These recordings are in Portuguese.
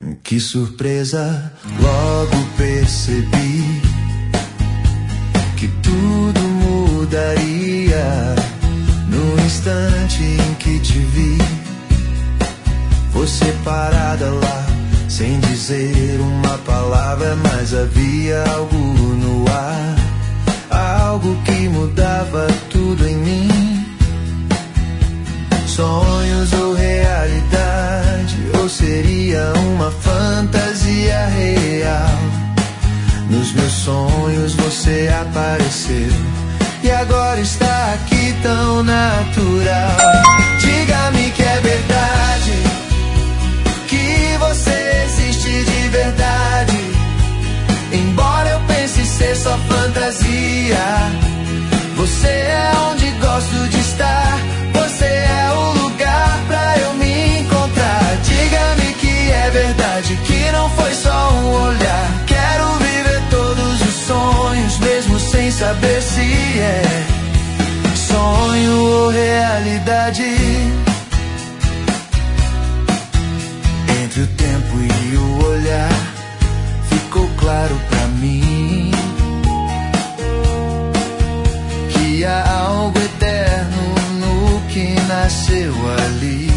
Que surpresa, logo percebi que tudo mudaria no instante em que te vi. Você parada lá, sem dizer uma palavra, mas havia algo no ar, algo que mudava tudo em mim. Sonhos ou realidade, ou seria uma fantasia real? Nos meus sonhos você apareceu e agora está aqui tão natural. Diga-me que é verdade, que você existe de verdade. Embora eu pense ser só fantasia, você é onde gosto de estar. Você é o lugar pra eu me encontrar. Diga-me que é verdade, que não foi só um olhar. Quero viver todos os sonhos, mesmo sem saber se é sonho ou realidade. Entre o tempo e o olhar, ficou claro pra mim que há algo eterno no que nasceu ali.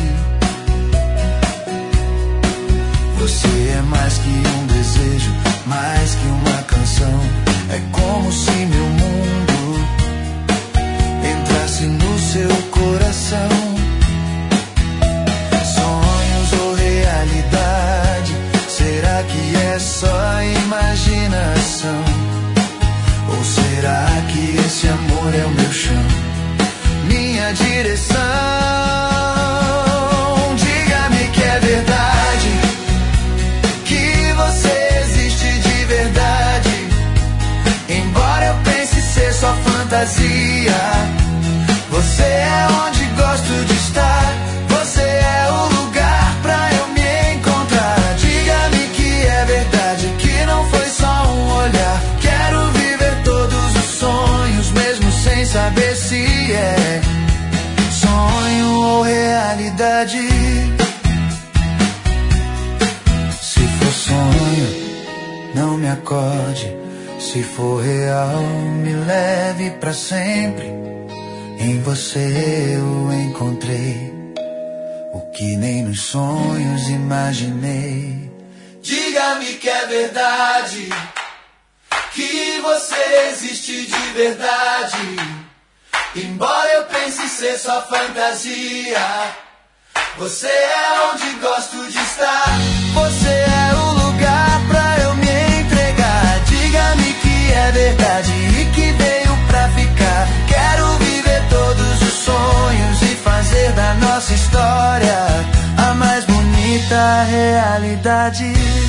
Você é mais que um desejo, mais que uma canção. É como se meu mundo entrasse no seu coração. Sonhos ou realidade, será que é só imaginação? Ou será que esse amor é o meu chão, minha direção? Diga-me que é verdade, que você existe de verdade. Embora eu pense ser só fantasia, você é onde gosto de estar. Você é o lugar pra eu me encontrar. Diga-me que é verdade, que não foi só um olhar. Quero viver todos os sonhos, mesmo sem saber se é sonho ou realidade. Se for sonho, não me acorde. Se for real, me leve pra sempre. Em você eu encontrei o que nem nos sonhos imaginei. Diga-me que é verdade, que você existe de verdade. Embora eu pense ser só fantasia, você é onde gosto de estar. Você é o lugar pra eu me entregar. Diga-me que é verdade e que veio pra ficar. Quero viver todos os sonhos e fazer da nossa história a mais bonita realidade.